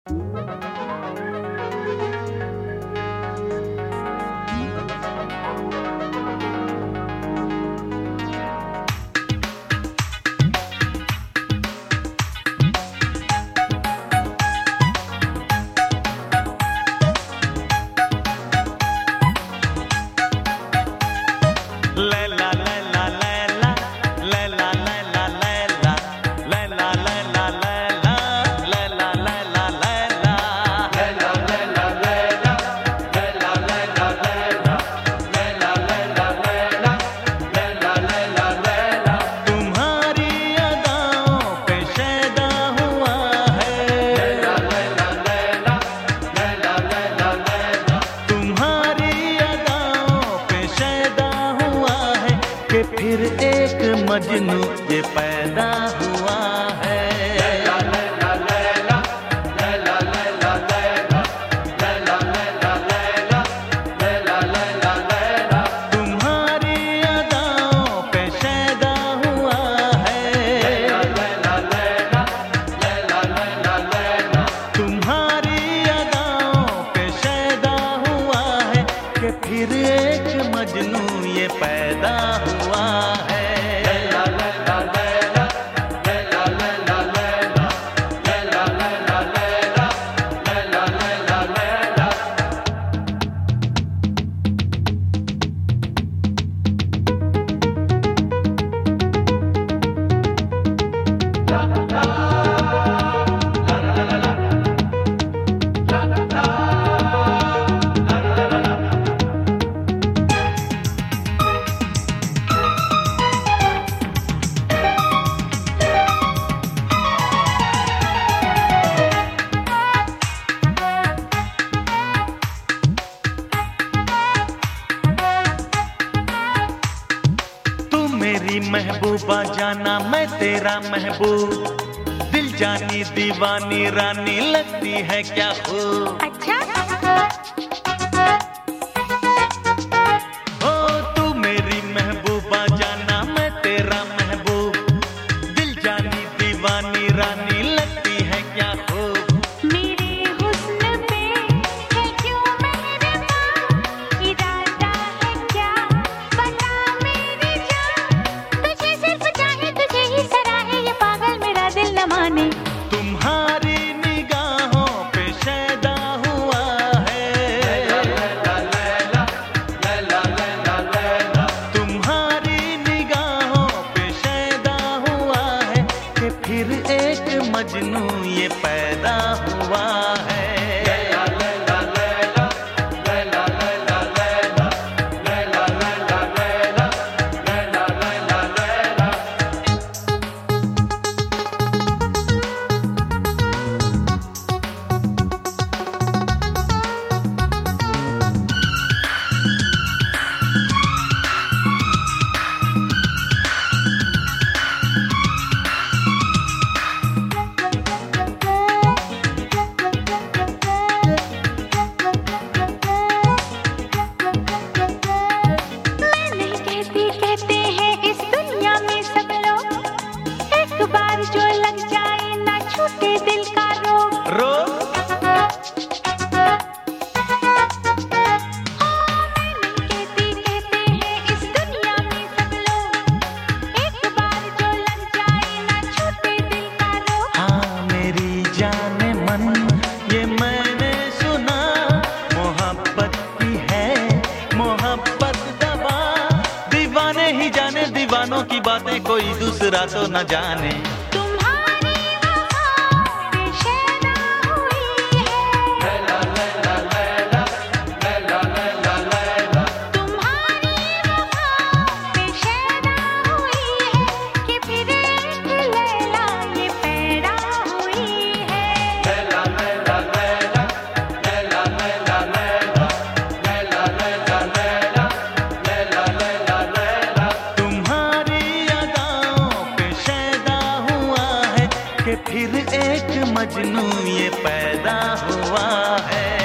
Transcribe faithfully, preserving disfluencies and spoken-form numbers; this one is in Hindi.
फिर एक मजनू ये पैदा हुआ है। लैला लैला लैला लैला लैला लैला लैला लैला लैला लैला लैला लैला तुम्हारी अदाओं पे शैदा हुआ है। लैला लैला लैला लैला लैला लैला तुम्हारी अदाओं पे शैदा हुआ है कि फिर एक मजनू ये पैदा हुआ है। लैला लैला लैला लैला लैला लैला लैला लैला लैला लैला लैला लैला मेरी महबूबा जाना मैं तेरा महबूब, दिल जानी दीवानी रानी लगती है क्या खूब। अच्छा ओ तू मेरी महबूबा जाना मैं तेरा महबूब, दिल जानी दीवानी रानी लगती है क्या खूब। मेरे हुस्न पे है क्यों मेहरबान, इरादा है क्या बता मेरी जान, तुझे सिर्फ चाहे तुझे ही सराहे ये पागल मेरा दिल न माने। तुम्हारी निगाहों पे शैदा हुआ है। लैला लैला लैला लैला लैला तुम्हारी निगाहों पे शैदा हुआ है कि फिर एक मजनू ये पैदा हुआ है। लैला लैला लैला लैला लैला लैला लैला लैला लैला लैला लैला लैला मैं नहीं कहती कहते हैं इस दुनिया में सब लोग, एक बार जो लग जाए ना छूटे दिल का रोग। रोग मैं नहीं कहती कहते हैं इस दुनिया में सब लोग, एक बार जो लग जाए ना छूटे दिल का रोग। हाँ मेरी जाने मन ये मैंने सुना, मोहब्बत की है मोहब्बत दवा, दीवाने ही जाने दीवानों की बातें कोई दूसरा तो न जाने। तुम्हारी वफा पे शैदा हुई है। लैला लैला लैला लैला लैला लैला तुम्हारी वफा पे शैदा हुई है कि फिर एक लैला ये पैदा हुई है। लैला लैला लैला लैला लैला लैला लैला लैला लैला लैला लैला लैला तुम्हारी अदाओं पे शैदा हुआ है कि फिर एक मजनू ये पैदा हुआ है।